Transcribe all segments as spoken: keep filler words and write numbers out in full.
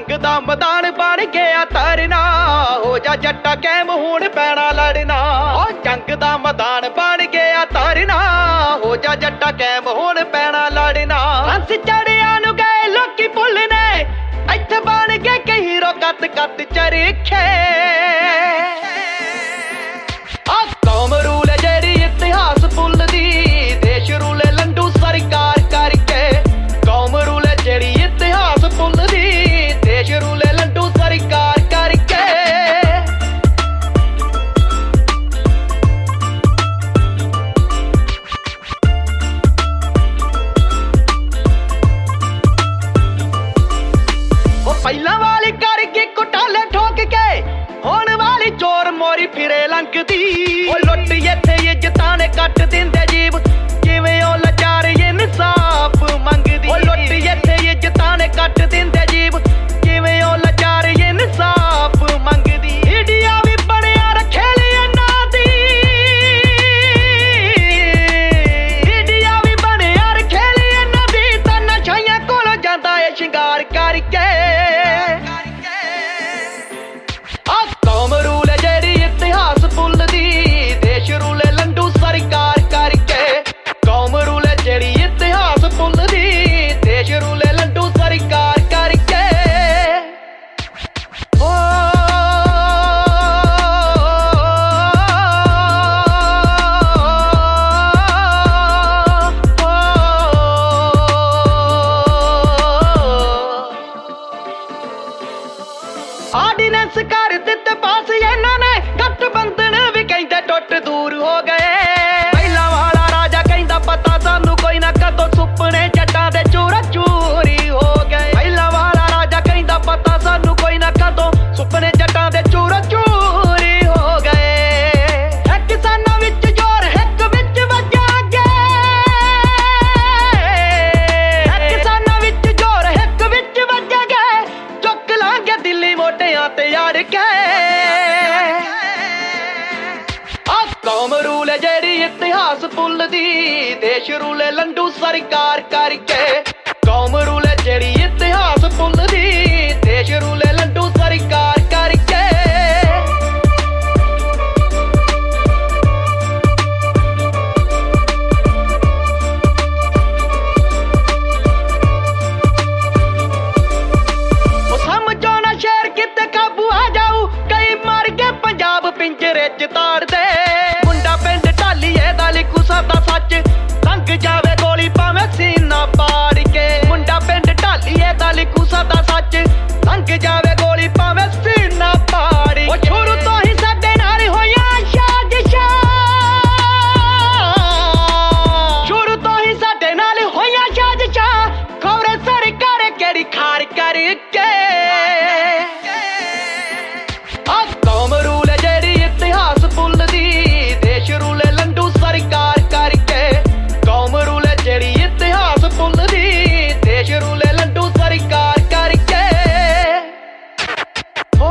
जंग दा मैदान बन गया तरना, हो जा जट्टा कैम हुण पैना लड़ना। ओ जंग दा मैदान बन गया तरना, हो जा जट्टा कैम हुण पैना लड़ना। हंस चढ़िया नू गए लोकी भुलने, इत्थे बन गए कई हीरो कत कत चरखे। आ कौम रूले जेड़ी इतिहास भुलदी, देश रूले लंडू सरकार करके। कौम रूले जेड़ी इतिहास भुलदी, देश रूले लंडू सरकार करके। वो पहला वाली करके कुटाले ठोक के, होने वाली चोर मोरी फिरे लंकदी। ओ लुट इत्थे इज्जतां ने कट दिंदे जीव, किवें ओ लाचार इंसाफ मंगदी। ओ लुट इत्थे इज्जतां ने कट दिंदे जीव, किवें ओ लाचार इंसाफ मंगदी। इंडिया भी बनिया रखेली इन्हां दी, इंडिया भी बनिया रखेली इन्हां दी। तां नशाइयां कोलों जांदा ए शिंगार करके। आ कौम रूले जेड़ी इतिहास भुलदी, देश रूले लंडू सरकार करके। कौम रूले जेड़ी इतिहास भुलदी, देश रूले लंडू सरकार करके। ओ आर्डिनेंस कर दिते पास इन्हां ने, गठबंधन भी कहंदे टुट दूर हो गए। पहला वाला राजा कहंदा पता सानू कोई ना, कदों सुपने जट्टां दे चूरा चूरी हो गए। पहला वाला राजा कहंदा पता सानू कोई ना, कदों सुपने जट्टां दे चूरा चूरी हो गए। है किसानां विच जोर, हिक विच वजागे। है किसानां विच जोर, हिक विच वजागे। चुक लांगे दिल्ली मोटियां ते यार के। आ कौम रूले जेड़ी इतिहास भुलदी, देश रूले लंडू सरकार करके। कौम रूले जेड़ी इतिहास भुलदी, देश रूले लंडू सरकार करके। ओ समझो ना शेर किते काबू आ जाऊ, कई मर गए पंजाब पिंजरे च ताड़ दे। मुंडा पिंड ढालीए दा लिखू सादा सच, लंघ जावे गोली भावें सीना पाड़ के। मुंडा पिंड ढालीए दा लिखू सादा सच, लंघ जावे गोली भावें सीना पाड़ के। ओ शुरू तो ही साडे नाल होइयां साजिशां, शुरू तो ही साडे नाल होइयां साजिशां। खौरे सरकार केड़ी खार करके। आ कौम रूले जेड़ी इतिहास भुलदी, देश रूले लंडू सरकार करके। कौम रूले जेड़ी इतिहास भुलदी, देश रूले लंडू सरकार करके। ओ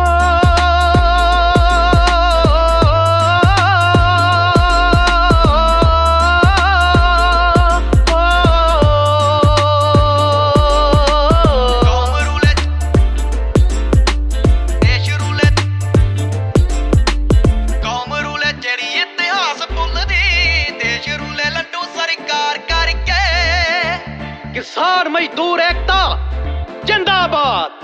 कौम रूले देश रूले, कौम रूले जेड़ी इतिहास भुलदी, देश रूले लंडू सरकार करके। किसान मजदूर एकता जिंदाबाद।